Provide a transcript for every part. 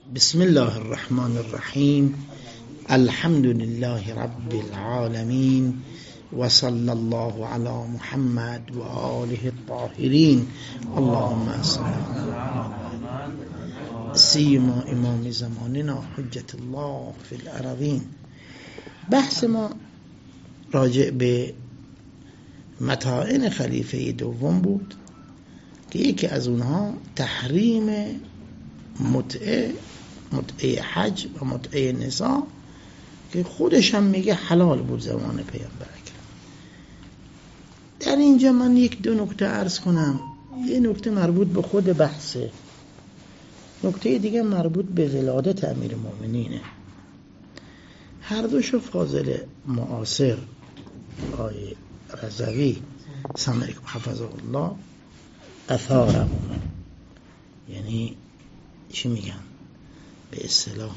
بسم الله الرحمن الرحیم. الحمد لله رب العالمین و صلی الله علی محمد و آله الطاهرین. اللهم صل علی سیما امام زماننا حجت الله فی الارضین. بحث ما راجع به مطائن خلیفه دوم بود که یکی از اونها تحریم متعه حج و متعه نساء که خودش هم میگه حلال بود زمان پیامبر اکرم. در اینجا من یک دو نکته عرض کنم. یه نکته مربوط به خود بحثه، نکته دیگه مربوط به ولادت امیرالمومنینه. هر دوشو فاضل معاصر آقای رضوی سمعک حفظه الله اثارمون، یعنی چی میگن به اصطلاح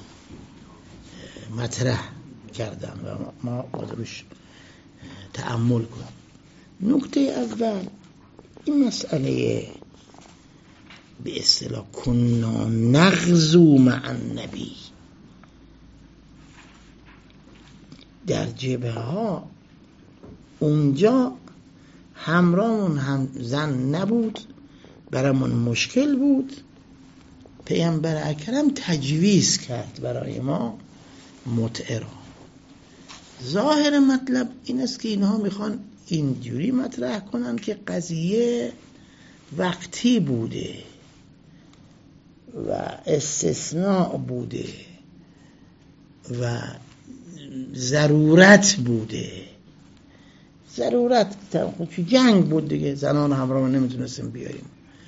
مطرح کردن و ما قدرش تأمل کنیم. نکته اول این مسئله به اصطلاح کنا نغزو مع النبی، در جبهه ها اونجا همراهمون هم زن نبود، برامون مشکل بود. پیامبر اکرم تجویز کرد برای ما متعه را. ظاهر مطلب این است که اینها میخوان اینجوری مطرح کنن که قضیه وقتی بوده و استثناء بوده و ضرورت بوده. ضرورت جنگ بود دیگه، زنان همراه نمیتونستیم بیاریم.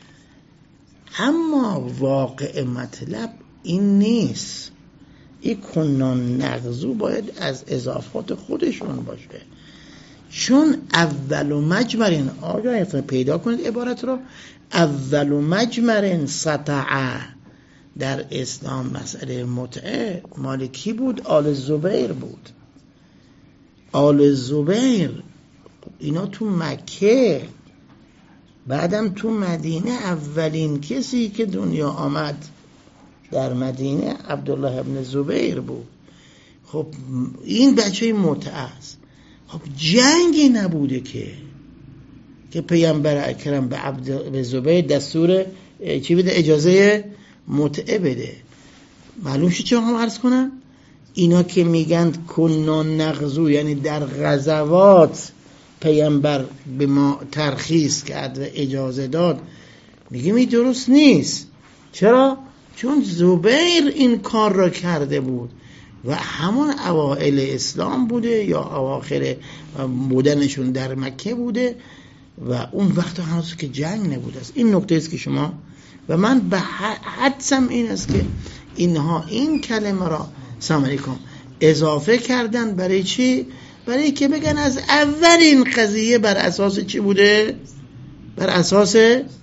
اما واقع مطلب این نیست. این کنان نغزو باید از اضافات خودشون باشه، چون اول مجمرین آیا پیدا کنید عبارت رو، اول مجمرین سطع در اسلام مسئله متعه مال کی بود؟ آل زبیر بود. آل زبیر اینا تو مکه، بعدم تو مدینه اولین کسی که دنیا آمد در مدینه عبدالله ابن زبیر بود. خب این بچه متعه است. خب جنگی نبوده که پیامبر اکرم به زبیر دستور چی بده؟ اجازه متعه بده. معلوم شد چه هم عرض کنم؟ اینا که میگن کنان نغزو یعنی در غزوات پیامبر به ما ترخیص کرد و اجازه داد، میگیم این درست نیست. چرا؟ چون زبیر این کار را کرده بود و همون اوائل اسلام بوده یا اواخر بودنشون در مکه بوده و اون وقت هنوز که جنگ نبوده است. این نکته است که شما و من به حدسم این است که اینها این کلمه را سلام علیکم اضافه کردن. برای چی؟ برای که بگن از اول این قضیه بر اساس چی بوده؟ بر اساس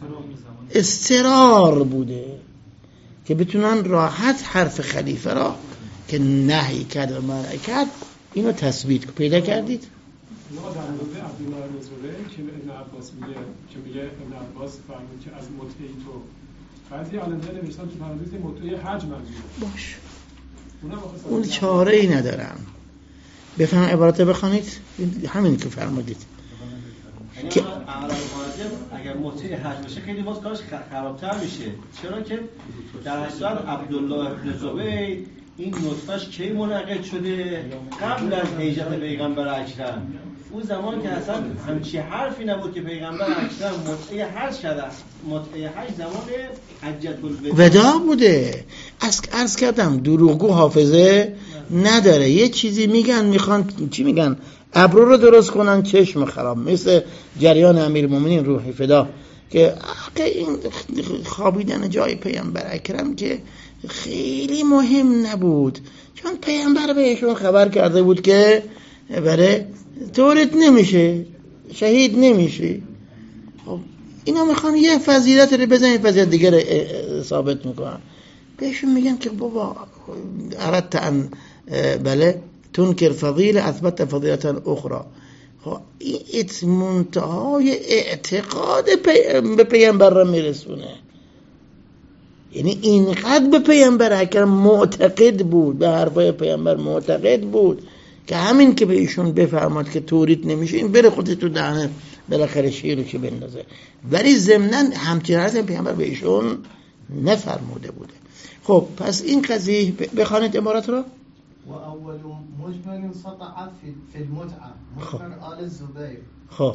اضطرار بوده که بتونن راحت حرف خلیفه را که نهی کرد و منع کرد اینو تثبیت پیدا کردید. ما در مورد عبدالله بن زبیر که ابن عباس میگه ابن عباس فرمود که از متعه تو بعضی علماء نوشتن تو پرانتز متعه حج منظوره. باش اون چاره ای ندارم. بفهم عبارت بخونید همین که فرمودید که اگر متعه حج بشه خیلی باز کارش خرابتر میشه. چرا که در حقیقت عبدالله بن زبیر این نطفهش کی منعقد شده؟ قبل از هجرت پیغمبر اکرم. اون زمان که اصلا همچی حرفی نبود که پیغمبر اکرم متعه حج شده. متعه حج زمان حجت الوداع بوده. عرض کردم دروغگو حافظه نداره. یه چیزی میگن میخوان چی میگن؟ ابرو رو درست کنن چشم خراب، مثل جریان امیرالمومنین روحی فدا که این خوابیدن جای پیامبر اکرم که خیلی مهم نبود، چون پیامبر بهشون خبر کرده بود که برای طورت نمیشه، شهید نمیشه. خب اینا میخوان یه فضیلت رو بزنن، فضیلت دیگر رو ثابت میکنن. بهشون میگن که بابا اردت ان بله تنکر فضیله اثبت فضیلت اخرى. خب این منتهای اعتقاد به پیامبر را میرسونه. یعنی اینقدر به پیامبر اکرم معتقد بود، به حرفای پیامبر معتقد بود که همین که به ایشون بفرماد که تورید نمیشه، این بره خودش تو دهنه بالاخره شیرو که بندازه. ولی ضمناً همچین حرفی پیامبر به ایشون نفرموده بوده. خب پس این قضیه بخوانید عبارت رو. و اول مجمل سطع فی المتعه مجمل آل الزبیر. خب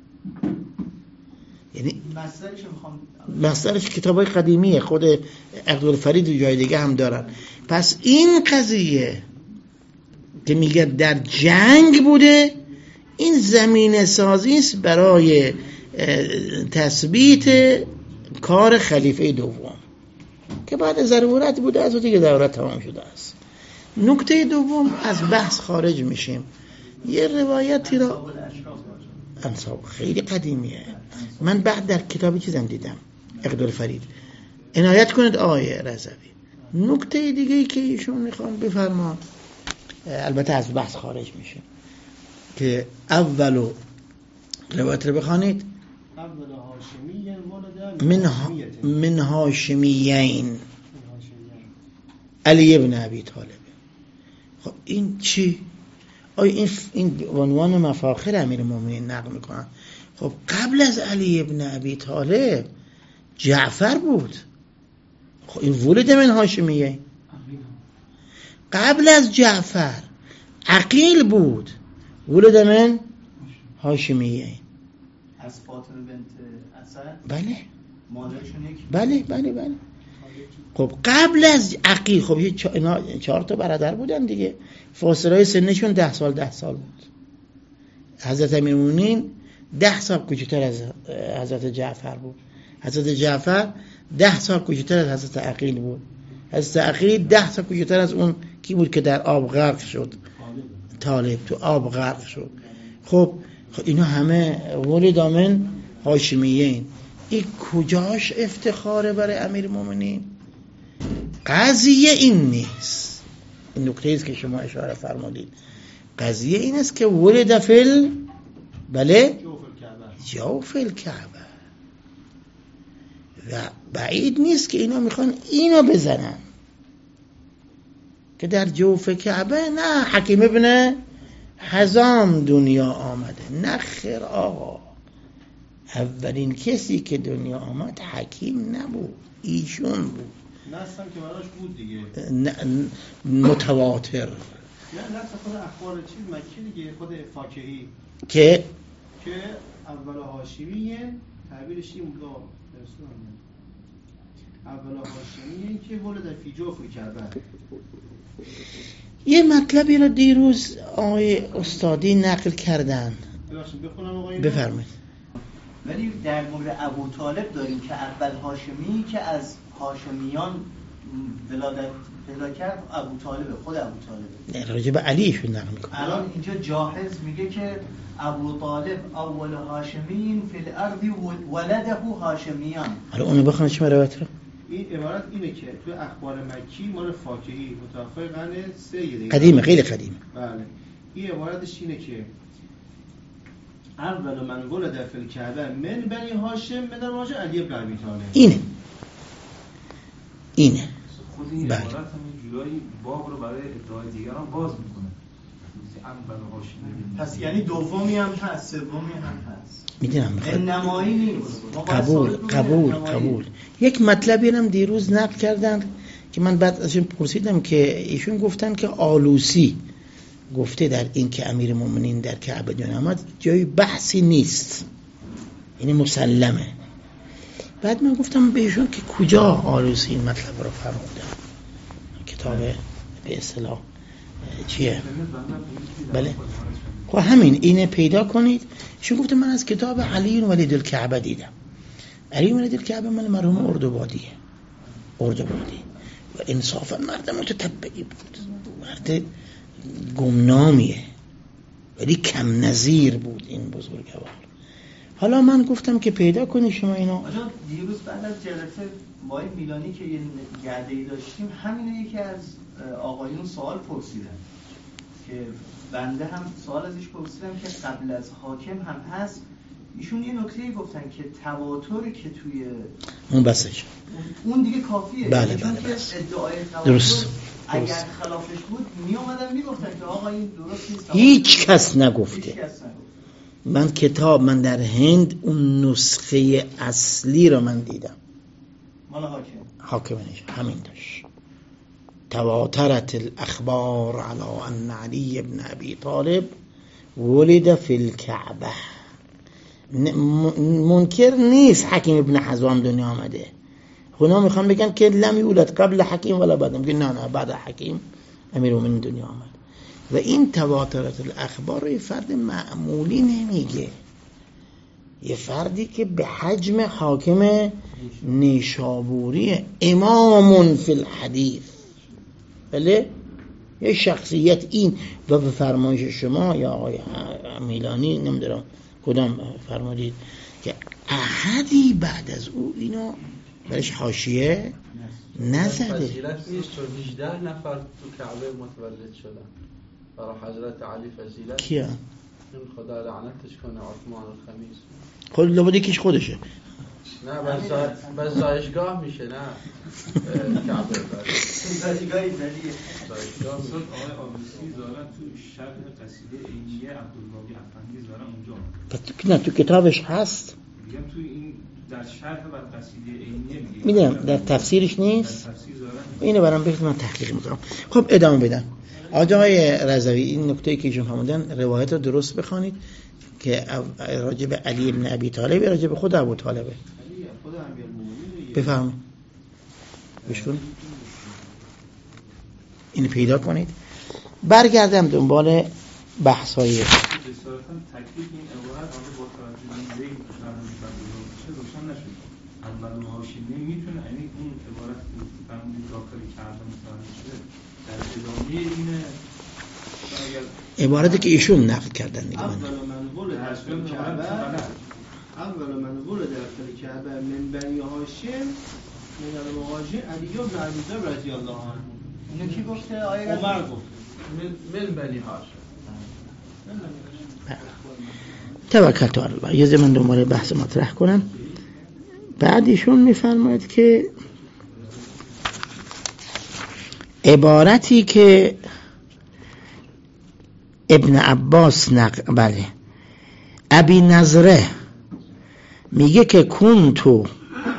یعنی مصدرش میخوام، مصدرش کتابای قدیمیه، خود عقدالفرید و جای دیگه هم دارن. پس این قضیه که میگه در جنگ بوده، این زمینه سازی است برای تثبیت کار خلیفه دوم که بعد ضرورت بوده از دیگه دورت تمام شده است. نکته دوم، از بحث خارج میشیم. یه روایتی را انصاب خیلی قدیمیه، من بعد در کتابی چیزم دیدم عقدالفرید، عنایت کنید آقای رضوی. نکته دیگه ای که ایشون میخوان بفرمان، البته از بحث خارج میشه، که اولو روایت رو بخوانید. من هاشمیین علی ابن ابی طالب. خب این چی؟ آیا این عنوان مفاخر امیرالمومنین نقل میکنن؟ خب قبل از علی ابن ابی طالب جعفر بود. خب این ولد من هاشمیین. قبل از جعفر عقیل بود، ولد من هاشمیین. از فاطمه بنت اسد. بله مادرشون یک. بله. خب قبل از عقیل، خب اینا 4 تا برادر بودن دیگه، فاصله سنشون 10 سال بود. حضرت امیرالمومنین 10 سال کوچکتر از حضرت جعفر بود. حضرت جعفر 10 سال کوچکتر از حضرت عقیل بود. حضرت عقیل 10 سال کوچکتر از اون کی بود که در آب غرق شد؟ طالب، تو آب غرق شد. خب اینا همه ولد من هاشمیین. این کجاش افتخاره برای امیرالمومنین؟ قضیه این نیست. این نکته است که شما اشاره فرمودید. قضیه این است که ولد فل بله جوف الکعبه، و بعید نیست که اینا میخوان اینو بزنن که در جوف کعبه نه حکیم ابن حزام دنیا آمده. نه خیر آقا، اولین کسی که دنیا آمد حکیم نبود، ایشون بود. نستم که براش بود دیگه، متواتر. نه خود اخبار چیز مکی دیگه، خود فاکهی که اول هاشمیه تعبیرش این بود، اول هاشمیه که ولد فی جوف کعبه. یه مطلبی رو دیروز آقای استادی نقل کردن، بفرمایید. ولی در مورد ابو طالب داریم که اول هاشمی که از هاشمیان ولادت پیدا کرد ابو طالب، خود ابو طالب. نه راجع به علیشون نقل میکنه. الان اینجا جاهز میگه که ابو طالب اول هاشمیین فی الارض ولده هاشمیان. حالا اونو بخونید چه روایت رو. این عبارت اینه که تو اخبار مکی مال فاکهی متوفای قرن 3 دیگه، قدیمه، خیلی قدیمه. بله. این عبارتش اینه که اول من ولد فی الکعبه من بنی هاشم من هاشم علی بن ابی طالب. اینه خود این عبارت هم جورایی باب رو برای ادعای دیگران باز میکنه. پس یعنی دومی هم هست، سومی هم هست. میدونم نمایی نیست. قبول. یک مطلبی هم دیروز نقل کردن که من بعد ازشون پرسیدم که ایشون گفتن که آلوسی گفته در این که امیرالمومنین در کعبه دنیا آمد جای بحثی نیست، یعنی مسلمه. بعد من گفتم بهشون که کجا آلوسی این مطلب رو فرمودن، کتاب به اصطلاح چیه؟ بله خب همین اینه پیدا کنید. ایشون گفتم من از کتاب علی ولید الکعبه دیدم. علی ولید الکعبه من مرحوم اردوبادی و انصافا مرد متتبعی بود، مرد گمنامیه ولی کم نظیر بود این بزرگوار. حالا من گفتم که پیدا کنی شما اینو. آجا دیروز بعد از جلسه با میلانی که یه گرده‌ای داشتیم، همینه یکی از آقایون سوال پرسیدن که بنده هم سوال ازش پرسیدم که قبل از حاکم هم هست ایشون یه نکته گفتن که تواتری که توی اون بسش اون دیگه کافیه. بله چون بله که بس. ادعای تواتر درست. اگر خلافش بود می اومدن میگفتن که آقا این درست نیست. هیچ کس نگفته. هیچ کس نگفته. من در هند اون نسخه اصلی رو من دیدم. مال حاکم همین داشت. تواترت الاخبار على ان علی ابن ابی طالب ولد فی الكعبه. منکر نیست حکیم ابن حزام دنیا آمده. اونا میخوان بگن که لم یولد قبل حکیم ولا بعد. میگن نه بعد حکیم امیرالمومنین دنیا آمد. و این تواترت الاخبار رو یه فرد معمولی نمیگه، یه فردی که به حجم حاکم نیشابوری امام فی الحدیث، بله، یه شخصیت این. و به فرمایش شما یا آقای میلانی نمیدونم کدام فرمودید که احدی بعد از او اینو برش حاشیه نزده. فضیلت نیست چون 18 نفر تو کعبه متولد شدن. برای حضرت علی فضیلت کیا؟ این خدا لعنتش کنه عثمان الخمیس. خود لابد یکیش خودشه. نه بس زایشگاه میشه. نه کعبه زایشگاهی زدیه. زایشگاه میشه. آقای آبوسی زارن تو شرح قصیده عینیه عبدالباقی افندی زارن اونجا. نه تو کتابش هست. میگم تو این در شرح بر قصیده عینیه میگه. میدونم در تفسیرش نیست. در تفسیر زارن اینو برام بگید من تحقیق میکنم. خب ادامه بدم. آقای رضوی این نکته‌ای که ایشون فرمودن روایت رو درست بخوانید که راجع به علی ابن ابی طالب راجع به خود ابو طالبه. خود امیرالمومنین بفرمایید. بشون اینو پیدا کنید. برگردم دنبال بحث‌های جسارتاً تکلیف این عبارت با توجه به این زید چه روشن نشد. اول هاشمی میتونه یعنی اون عبارت که فرمودید داخل کعبه متولد شده در ادامه اینه. عبارتی که ایشون نقل کردن دیگه. اول من ولد در کعبه اول من ولد در کعبه من بنی هاشم من المهاجر علی بن ابی طالب رضی الله عنه. اینو کی گفته؟ آیه عمر گفت من بنی هاشم. توکلت علی الله. یه زمان دنبال بحث مطرح کنم. بعد ایشون میفرماید که عبارتی که ابن عباس بله ابی نظره میگه که کنتو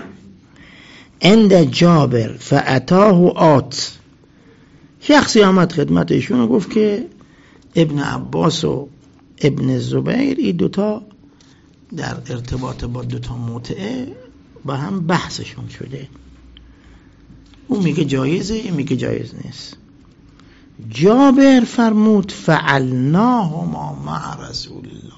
عند جابر فاتاه آت. شخصی آمد خدمت ایشون و گفت که ابن عباس و ابن زبیر این دوتا در ارتباط با دوتا متعه با هم بحثشون شده. اون میگه جایزه، این میگه جایز نیست. جابر فرمود فعلناهما مع رسول الله.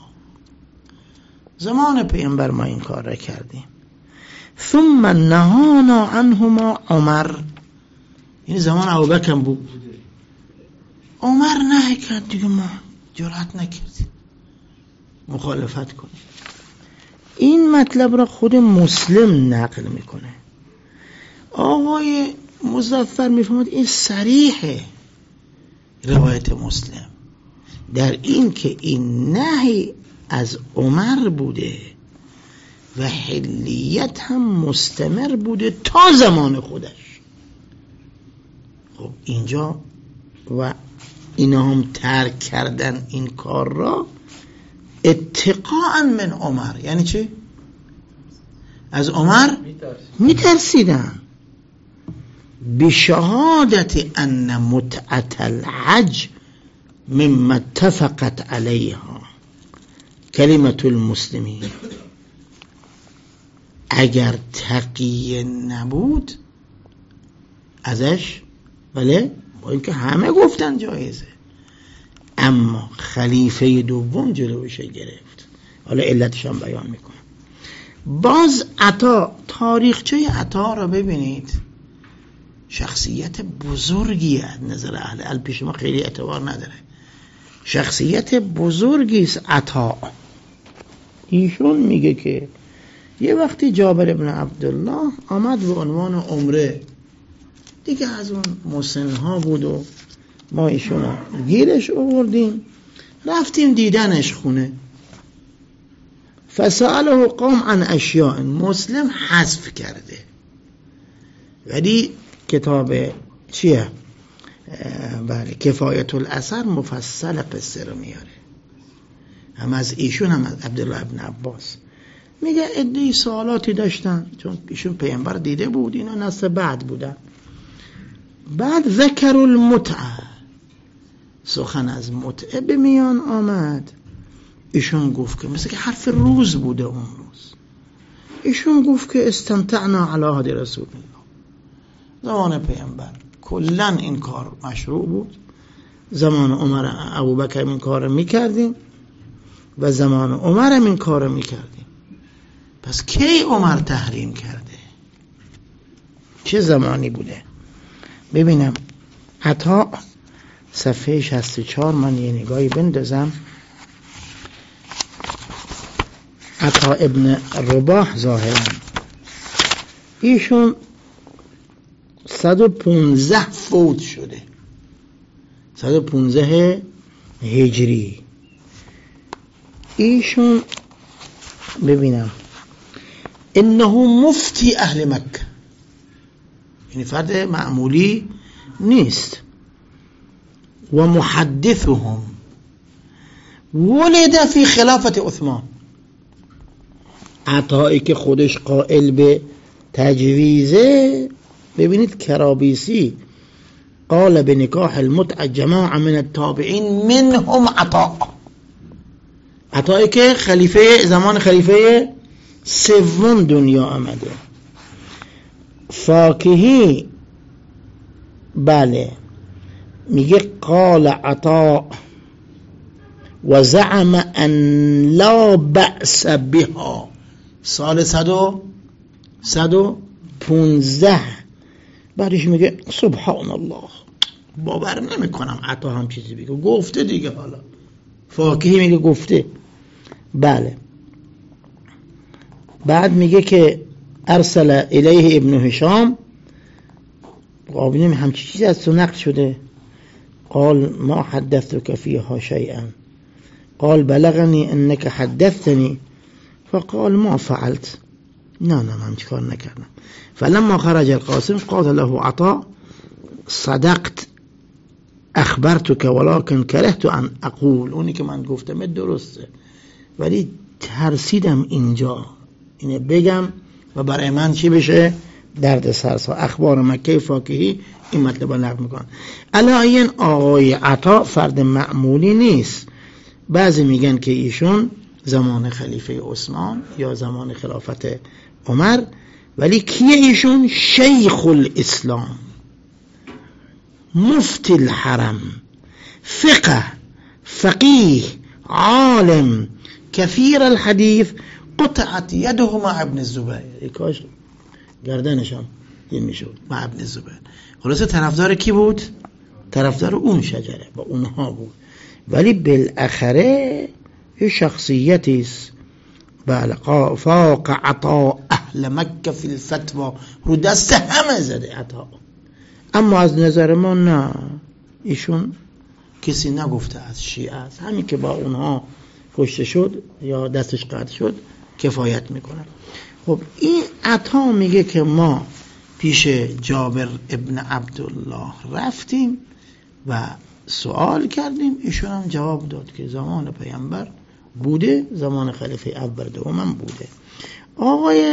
زمان پیامبر ما این کار را کردیم. ثم نهانا عنهما عمر. این زمان ابوبکر بود. عمر نهی کرد دیگه، ما جرأت نکردیم مخالفت کنیم. این مطلب را خود مسلم نقل میکنه. آقای مظفر میفهمد این صریحه روایت مسلم در این که این نهی از عمر بوده و حلیت هم مستمر بوده تا زمان خودش. خب اینجا و اینا هم ترک کردن این کار را اتقاء من عمر. یعنی چه؟ از عمر میترسیدن. بشهادت ان متعة الحج مما اتفقت علیها کلمة المسلمین. اگر تقیه نبود ازش، بله، با اینکه همه گفتن جایزه، اما خلیفه دوم جلوش گرفت. حالا علتش هم بیان میکنم. باز عطا، تاریخچه عطا را ببینید، شخصیت بزرگی از نظر اهل علم پیش ما خیلی اعتبار نداره. شخصیت بزرگی است عطا. ایشون میگه که یه وقتی جابر ابن عبدالله آمد به عنوان عمره، دیگه از اون مسنها بود و ما ایشون گیرش آوردیم، رفتیم دیدنش خونه. فسأله قوم عن اشیاء، مسلم حذف کرده ولی کتاب چیه؟ بله کفایت الاثر مفصل قصه رو میاره، هم از ایشون هم از عبدالله ابن عباس. میگه عده‌ای سوالاتی داشتن چون ایشون پیامبر دیده بود، اینا نسل بعد بودن. بعد ذکر المتعه، سخن از متعه به میان آمد. ایشون گفت که مثل که حرف روز بوده اون روز، ایشون گفت که استمتعنا علی عهد رسول الله، زمان پیامبر کلن این کار مشروع بود، زمان عمر ابوبکر این کار میکردیم و زمان عمر این کار میکردیم. پس کی عمر تحریم کرده؟ چه زمانی بوده؟ ببینم عطا صفحه 64 من یه نگاهی بندازم. عطا ابن رباح ظاهرا ایشون 115 فوت شده، 115 هجری. ایشون ببینم انه مفتی اهل مکه، یعنی فرد معمولی نیست. و محدثهم، ولد فی خلافت عثمان. عطایی که خودش قائل به تجویزه، ببینید کرابیسی قال به نکاح المتعه جماعه من التابعین منهم عطا، عطایی که خلیفه زمان خلیفه سوم دنیا آمده. فاکهی بله میگه قال عطا و زعم ان لا بأس بها، سال 115. بعدش میگه سبحان الله، باور نمی کنم عطا هم چیزی بگه، گفته دیگه. حالا فاکهی میگه گفته. بله بعد میگه که ارسل الیه ابن هشام، قابلیم همچی چیزی از تو نقل شده. قال ما حدثتك فيها شيئا، قال بلغني انك حدثتني، فقال ما فعلت، نه من چیکار نکردم. فلما خرج القاسم قال له عطاء صدقت اخبرتك ولكن كرهت ان اقول، اونی که من گفتم درسته ولی ترسیدم اینجا اینه بگم و برای من چی بشه؟ درد سرسا. اخبار مکه فاکهی این مطلب رو نقل میکنن. الان آقای عطا فرد معمولی نیست. بعضی میگن که ایشون زمان خلیفه عثمان یا زمان خلافت عمر، ولی کیه ایشون؟ شیخ الاسلام، مفتی الحرم، فقه، فقیه، عالم، کثیر الحدیث، قطعت یده مع ابن الزبیر، کاش گردنشم این میشد مع ابن الزبیر. خلاصه طرفدار کی بود؟ طرفدار اون شجره با اونها بود، ولی بالاخره یه شخصیتی است. بله فاق عطا اهل مکه فی الفتوا، رو دست همه زده عطا. اما از نظر ما نه، ایشون کسی نگفته از شیعه است، همین که با اونها کشته شد یا دستش قطع شد کفایت میکنه. خب این عطا میگه که ما پیش جابر ابن عبدالله رفتیم و سوال کردیم، ایشون هم جواب داد که زمان پیامبر بوده، زمان خلیفه اول دوم بوده. آقای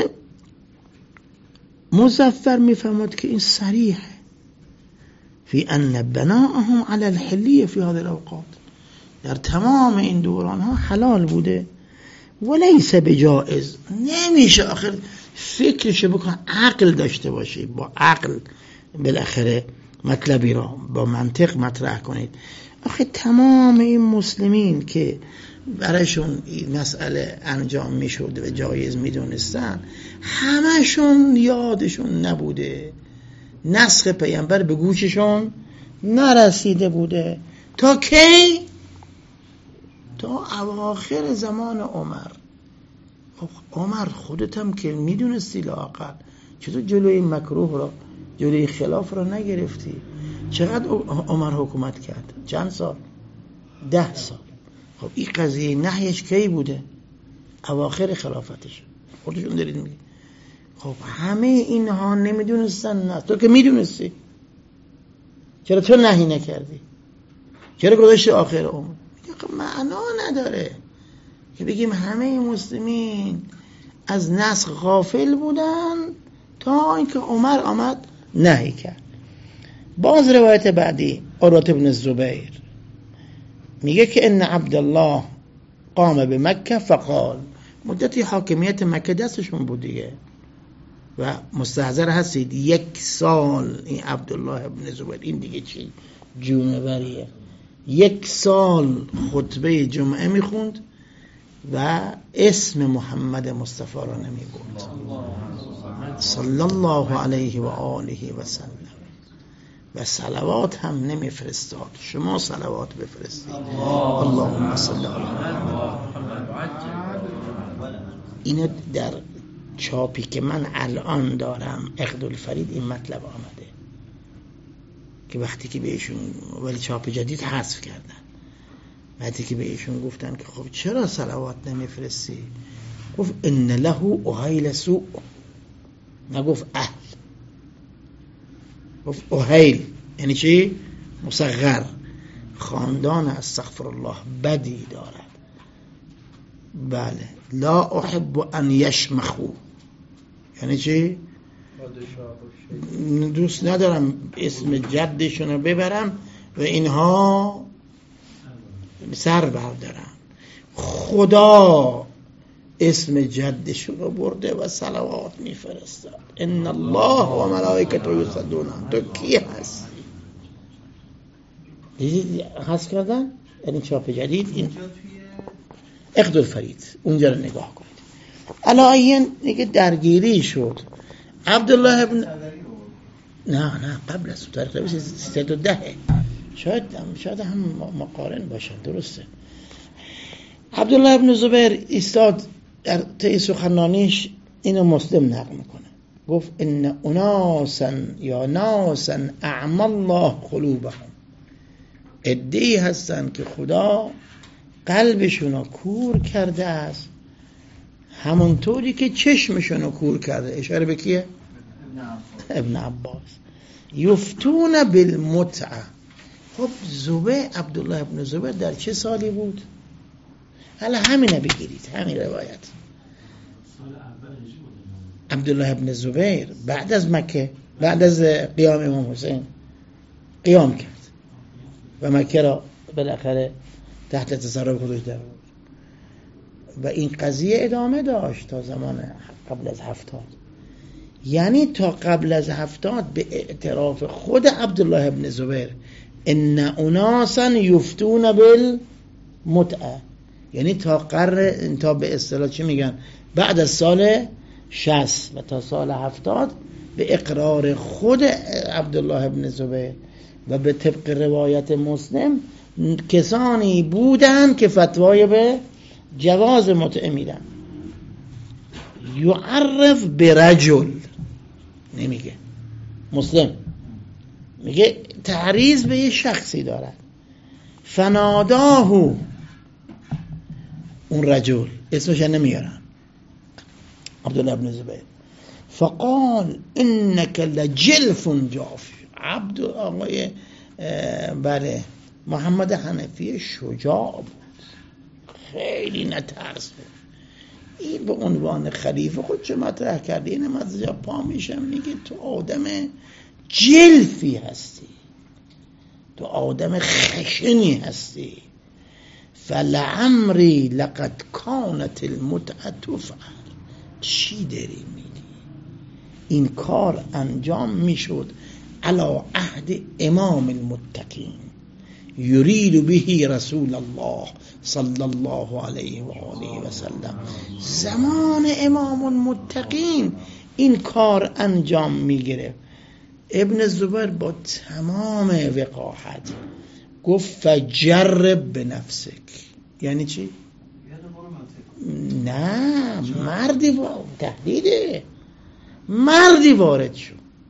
مظفر میفهمد که این صریحه فی ان بناءهم علی الحلیه فی هذه الاوقات، در تمام این دوران ها حلال بوده. ولیس بجائز، نمیشه آخر فکرش بکن، عقل داشته باشی، با عقل بالاخره مطلبی را با منطق مطرح کنید. آخه تمام این مسلمین که برایشون این مسئله انجام میشد و جایز میدونستن، همشون یادشون نبوده، نسخ پیامبر به گوششون نرسیده بوده. تا کی؟ تا اواخر زمان عمر. عمر خودت هم که میدونستی لااقل، چطور جلوی مکروه را، جلوی خلاف را نگرفتی؟ چقدر عمر حکومت کرد؟ چند سال؟ 10 سال. خب این قضیه نهیش کی بوده؟ اواخر خلافتش. خودشون دارید میگید. خب همه اینها نمیدونستن؟ نه. تو که میدونستی، چرا تو نهی نکردی؟ چرا گذاشتی آخر عمر؟ خب معنا نداره که بگیم همه مسلمین از نسخ غافل بودن تا اینکه عمر آمد نهی کرد. باز روایت بعدی عروة بن الزبیر میگه که ان عبدالله قام به مکه فقال، مدتی حاکمیت مکه دستشون بود دیگه و مستحضر هستید 1 سال این عبدالله بن زبیر، این دیگه چی جونوریه، 1 سال خطبه جمعه میخوند و اسم محمد مصطفی را نمیبرد صلی الله علیه و آله و سلم و صلوات هم نمیفرستاد. شما صلوات بفرستید اللهم صل علی محمد. اینو در چاپی که من الان دارم عقدالفرید این مطلب آمده که وقتی که بهشون، ولی چاپ جدید حذف کردن، وقتی که بهشون گفتن که خب چرا صلوات نمیفرستی، گفت ان له اهیل سوء، نگفت اهل، گفت اهیل یعنی چی؟ مصغر، خاندان استغفر الله بدی دارد. بله لا احب ان یشمخو یعنی چی؟ دوست ندارم اسم جدشون رو ببرم و اینها سر بردارن. خدا اسم جدشون رو برده و صلوات میفرستاد. ان الله و ملائکته یصلون. تو کی هستی؟ دیدید حذف کردن؟ یعنی چاپ جدید این عقدالفرید اونجا رو نگاه کنید. علایین دیگه درگیری شد. عبدالله ابن نه قبل از تاریخ 310 شاید هم مقارن باشن. درسته. عبدالله ابن زبیر ایستاد در طی سخنرانیش اینو مسلم نقل میکنه، گفت ان اناسا یا ناسا اعمی الله قلوبهم، عده‌ای هستن که خدا قلبشون رو کور کرده است همونطوری که چشمشون رو کور کرده. اشاره به کیه؟ ابن عباس. یفتون بالمتعه. خب عبدالله ابن زبیر در چه سالی بود؟ حالا همینه بگیرید، همین روایت. عبدالله ابن زبیر بعد از مکه، بعد از قیام امام حسین قیام کرد و مکه را بالاخره تحت تصرف خودش در آورد و این قضیه ادامه داشت تا زمان قبل از 70. یعنی تا قبل از 70 به اعتراف خود عبدالله ابن زبیر ان اناسا یفتون بالمتعه، یعنی تا به اصطلاح چی میگن، بعد از سال 60 و تا سال 70 به اقرار خود عبدالله ابن زبیر و به طبق روایت مسلم کسانی بودند که فتوای به جواز متعه میدن. یعرف برجل نمیگه مسلم، میگه تعریض به یه شخصی دارد. فناداه اون رجل، اسمش نمیارن، عبدالله ابن زبیر، فقال انك لجلف جاف. عبد آقای بله محمد حنفی شجاع بود، خیلی نترس بود. این به عنوان خلیفه خودش مطرح کرده. این از جا پا میشم میگه تو آدم جلفی هستی، تو آدم خشنی هستی. فلعمری لقد کانت المتعه تفعل. چی داری میگی؟ این کار انجام میشد علی عهد امام المتقین یرید به رسول الله صلی الله علیه و آله و سلم. زمان امام المتقین این کار انجام میگیره. ابن زبیر با تمام وقاحت گفت فجرب بنفسک. یعنی چی؟ نه مردی تهدیده، مردی وارد شد.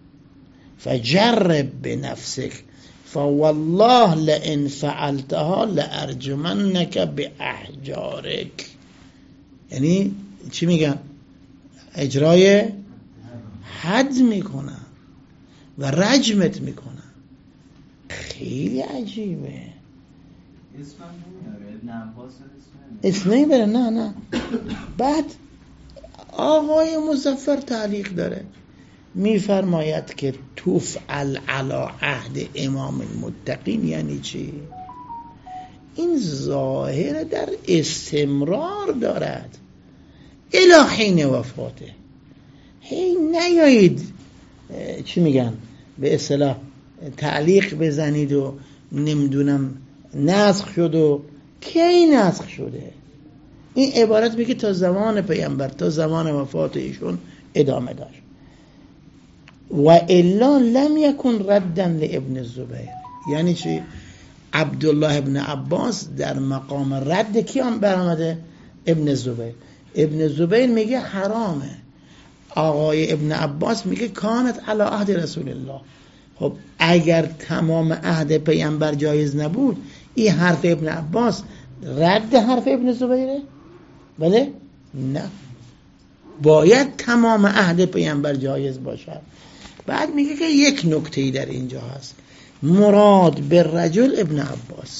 فجرب بنفسک فوالله لئن فعلتها لارجمنك باحجارك. یعنی چی میگن؟ اجرای حد میکنن و رجمت میکنن. خیلی عجیبه. اسمم نمیاره ابن عباس اسم نمیبره. نه بعد آقای مظفر تعلیق داره میفرماید که تفعل علی عهد امام المتقین. یعنی چی؟ این ظاهر در استمرار دارد الی حین وفاته. هی نیایید چی میگن به اصطلاح تعلیق بزنید و نمیدونم نسخ شد و کی نسخ شده. این عبارت میگه تا زمان پیامبر، تا زمان وفات ایشون ادامه داشت. و الا لم یکن ردا لابن الزبیر. یعنی چی؟ عبدالله ابن عباس در مقام رد کی هم برآمده؟ ابن الزبیر. ابن الزبیر میگه حرامه، آقای ابن عباس میگه کانت علی عهد رسول الله. خب اگر تمام عهد پیامبر جایز نبود، این حرف ابن عباس رد حرف ابن الزبیره؟ بله؟ نه، باید تمام عهد پیامبر جایز باشد. بعد میگه که یک نکته‌ای در اینجا هست، مراد به رجل ابن عباس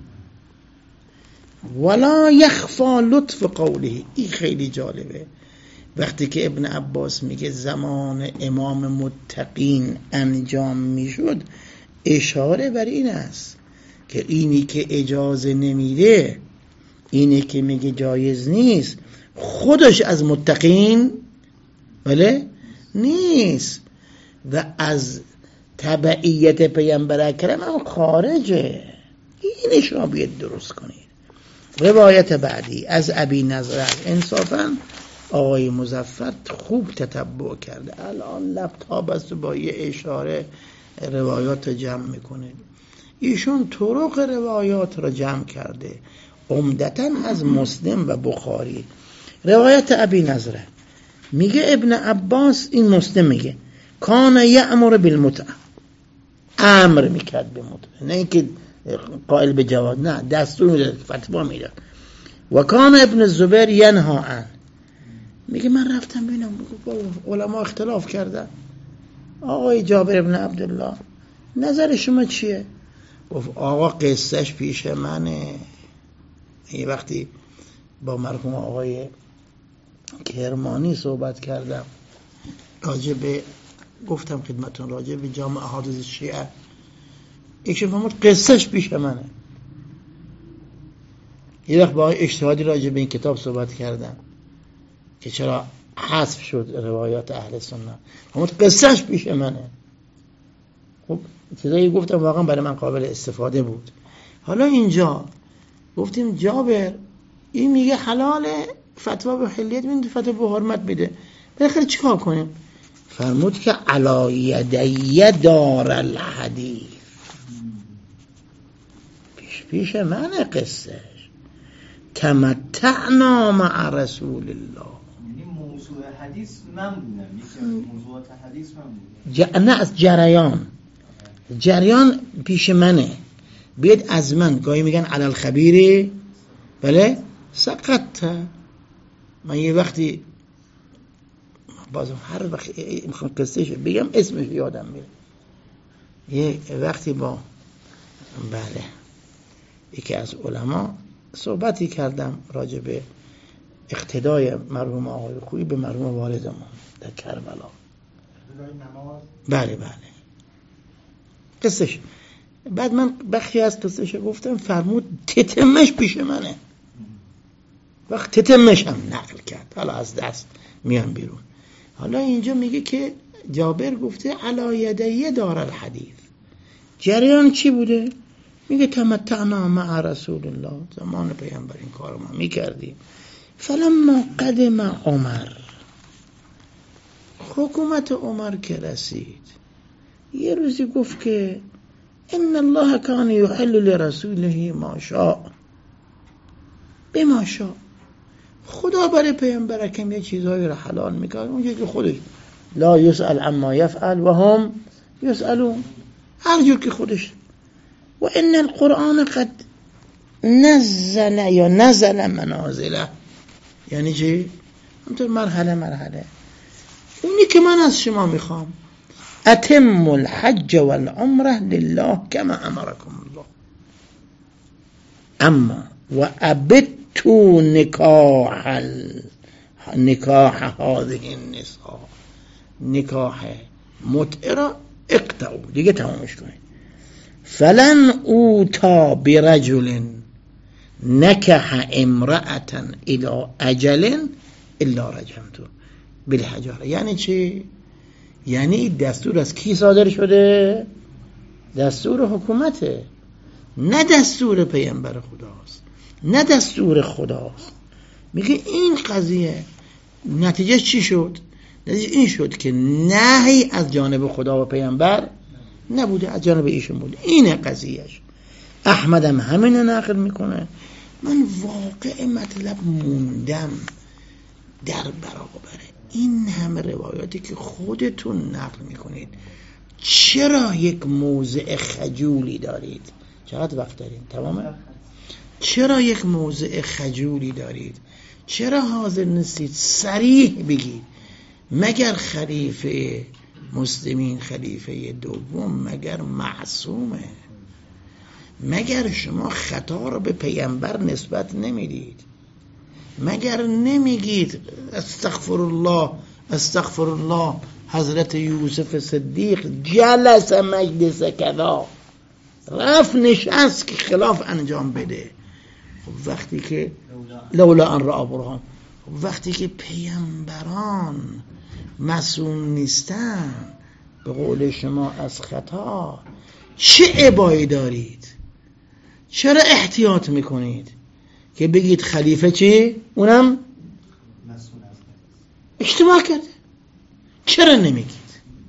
ولا یخفى لطف قوله. این خیلی جالبه. وقتی که ابن عباس میگه زمان امام متقین انجام میشد، اشاره بر این است که اینی که اجازه نمیده، اینی که میگه جایز نیست، خودش از متقین بله نیست و از تبعیت پیامبر اکرم هم خارجه. اینش را باید درست کنید. روایت بعدی از ابی نضره. انصافاً آقای مظفر خوب تتبع کرده. الان لپتاپ است با یه اشاره روایات جمع میکنه. ایشون طرق روایات را جمع کرده، عمدتاً از مسلم و بخاری. روایت ابی نضره میگه ابن عباس، این مسلم میگه کان یأمر بالمتعه، امر میکرد به متعه، نه اینکه قائل به جواز، نه دستور میداد، فتوا میداد. و کان ابن الزبیر ینها عن. میگه من رفتم ببینم علما اختلاف کردن، آقای جابر ابن عبدالله نظر شما چیه؟ گفت آقا قصهش پیش منه. یه وقتی با مرحوم آقای کرمانی صحبت کردم راجع به، گفتم خدمتون راجع به جامع احادیث شیعه، ایشون فرمود قصهش پیش منه. یه وقت با اجتهادی راجع به این کتاب صحبت کردم که چرا حذف شد روایات اهل سنت، فرمود قصهش پیش منه. خب چیزایی گفتم واقعا برای من قابل استفاده بود. حالا اینجا گفتیم جابر این میگه حلاله، فتوا به حلیت میده، فتوا به حرمت میده، بالاخره چیکار کنیم؟ فرمود که علی یدی دار الحدیث، پیش منه قصهش، تمتعنا مع رسول الله. یعنی موضوع حدیث من بودم، یکی موضوعات حدیث من بودم. نه از جریان پیش منه، بیاد از من. گاهی میگن علی الخبیر بله سقط. من یه وقتی بازم هر وقت میخوام قصهش بگم اسمش یادم میره. یه وقتی با بله یکی از علما صحبتی کردم راجع به اقتدای مرحوم آقای خویی به مرحوم والدمون در کربلا. بله قصهش. بعد من بخشی از قصهش گفتم، فرمود تتمش پیش منه. وقت تتمش هم نقل کرد، حالا از دست میان بیرون. حالا اینجا میگه که جابر گفته علی یدی دار الحدیث. جریان چی بوده؟ میگه تمتعنا مع رسول الله، زمان پیامبر این کارو ما میکردیم. فلما قدم عمر، حکومت عمر که رسید، یه روزی گفت که ان الله کان یحل لرسوله ما شاء بما شاء. خدا برای پیامبر اکرم یه چیزایی رو حلال میکنه اونجا که خودش لا یسأل عما یفعل و هم یسألون، هر جور که خودش. و ان القرآن قد نزل یا نزل منازله، یعنی چی؟ همطور مرحله اونی که من از شما میخوام اتم الحج والعمره لله کما امرکم الله، اما و ابتو نکاح هذه النساء، نکاح متعه را اقطعوا، دیگه تمامش کنید. فلن اوتا برجل نکح امرأة الى اجل الا رجمتو بالحجاره. یعنی چی؟ یعنی دستور از کی صادر شده؟ دستور حکومته، نه دستور پیامبر خداست، نه دستور خداست. میگه این قضیه نتیجه چی شد؟ نتیجه این شد که نهی از جانب خدا و پیامبر نبوده، از جانب ایشون بوده. اینه قضیهش. احمدم همین نقل میکنه. من واقع مطلب موندم در برابر این همه روایاتی که خودتون نقل میکنید. چرا یک موضع خجولی دارید؟ چقدر وقت داریم؟ تمامه؟ چرا یک موضع خجولی دارید؟ چرا حاضر نیستید صریح بگید مگر خلیفه مسلمین، خلیفه دوم، مگر معصومه؟ مگر شما خطا رو به پیامبر نسبت نمیدید؟ مگر نمیگید استغفر الله حضرت یوسف صدیق جلس مجلس کذا، رفت نشست که خلاف انجام بده؟ خب وقتی که لولا ان رأى برهان، وقتی که پیامبران معصوم نیستن به قول شما از خطا، چه ابایی دارید؟ چرا احتیاط میکنید که بگید خلیفه چی؟ اونم اشتباه کرده؟ چرا نمیگید؟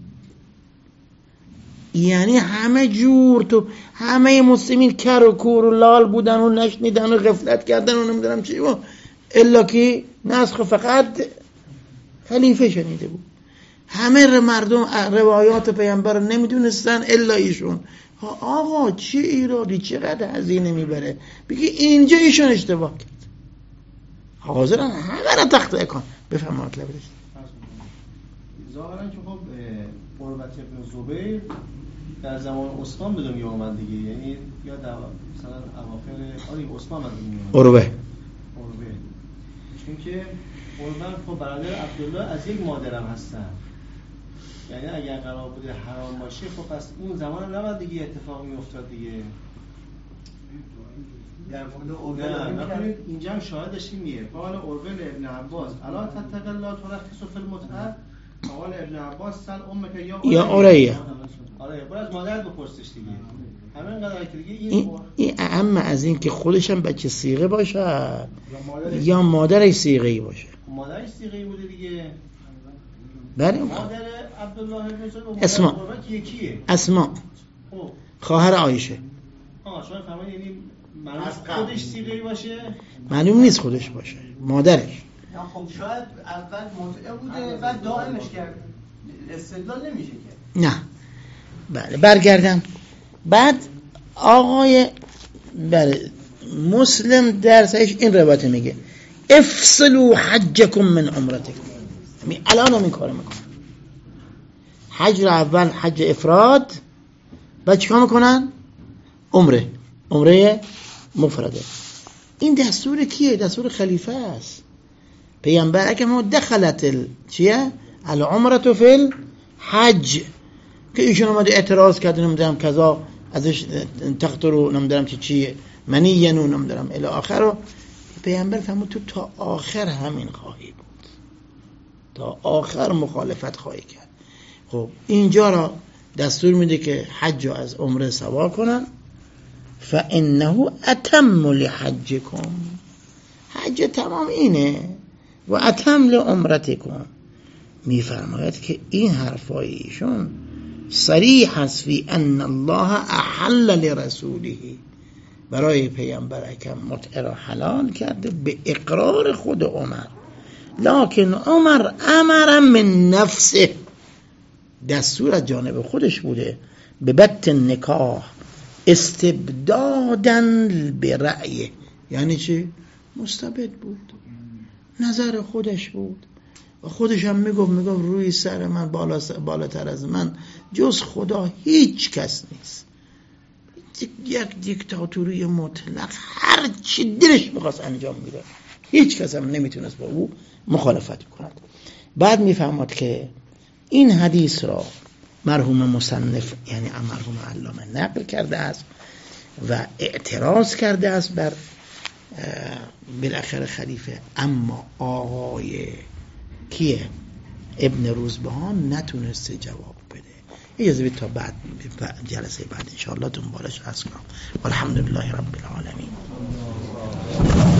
یعنی همه جور تو همه مسلمین کر و کور و لال بودن و نشنیدن و غفلت کردن و نمیدونم چی، و الا که نسخ فقط خلیفه شنیده بود. همه مردم روایات پیامبر نمیدونستن الا ایشون. آقا چه ایرادی، چقدر هزینه میبره بگی اینجا ایشون اشتباه کرد؟ حاضرن همه را تخطئه کن. بفهم مطلب داشت. ظاهرا که خب عروة ابن زبیر در زمان عثمان به دنیا اومد دیگه، یعنی یا در مثلا اواخر عثمان اومد دنیا. عروه چون که عروه خب برادر عبدالله از یک مادرم هستن، یعنی اگر قرار بوده حرام باشه خب پس اون زمان هم نباید دیگه اتفاق میافتاد دیگه. در مورد اورول اینجا هم شاهد داشتیم میگه قال اورول ابن عباس الا تتق الله ترخص فی المتعه، قال ابن عباس سل امک یا اوریه. آره باید از مادرت بپرسش دیگه. همین قضیه که دیگه این اما از این که خودش هم بچه صیغه باشه یا مادرش صیغه‌ای باشه. مادرش صیغه‌ای بوده دیگه. بله مادر عبدالله ابن زبیر اسما یکیه. اسما خواهر عایشه. شما فهمید یعنی معلوم خودش صیغه‌ای باشه؟ معلوم نیست خودش باشه، مادرش. خب شاید اول متعه بوده بعد دائمش کرده، استدلال نمیشه که. نه بله برگردم. بعد آقای بله مسلم در صحیح این روایت میگه افصلوا حجکم من عمرتکم. الان هم این کار میکنن. حج را اول حج افراد، بعد چیکار میکنن؟ عمره مفرده. این دستور کیه؟ دستور خلیفه است. پیامبر اگه ما دخلت چیه؟ العمره فی الحج، که ایشون اومده اعتراض کرده نمیدونم کذا ازش تخت رو نمیدونم چیه منینو نمیدونم الی آخر، پیامبر فرمود تو تا آخر همین خواهی بود، تا آخر مخالفت خواهی کرد. خب اینجا را دستور میده که حج از عمره سوا کنن. فانه اتم لحجکم، حج تمام اینه و اتم لعمرتکم. میفرماید که این حرفای ایشون صریح است فی ان الله احل لرسوله، برای پیامبر اکرم متعه را حلال کرده به اقرار خود عمر. لکن عمر امر من نفسه، دستور از جانب خودش بوده، به بت نکاح استبدادن برأیه. یعنی چی؟ مستبد بود. نظر خودش بود و خودش هم میگفت روی سر من بالاتر از من جز خدا هیچ کس نیست. یک دیکتاتوری مطلق، هر چی دلش بخواست انجام میده، هیچ کس هم نمیتونست با او مخالفت کند. بعد میفهمد که این حدیث را مرحوم مصنف یعنی مرحوم علامه نقل کرده است و اعتراض کرده است بر بالاخره خلیفه، اما آقای کیه ابن روزبهان نتونسته جواب بده. اجازه بدید تا بعد جلسه بعد انشاءالله دنبالش عرض کنم. والحمدلله رب العالمین.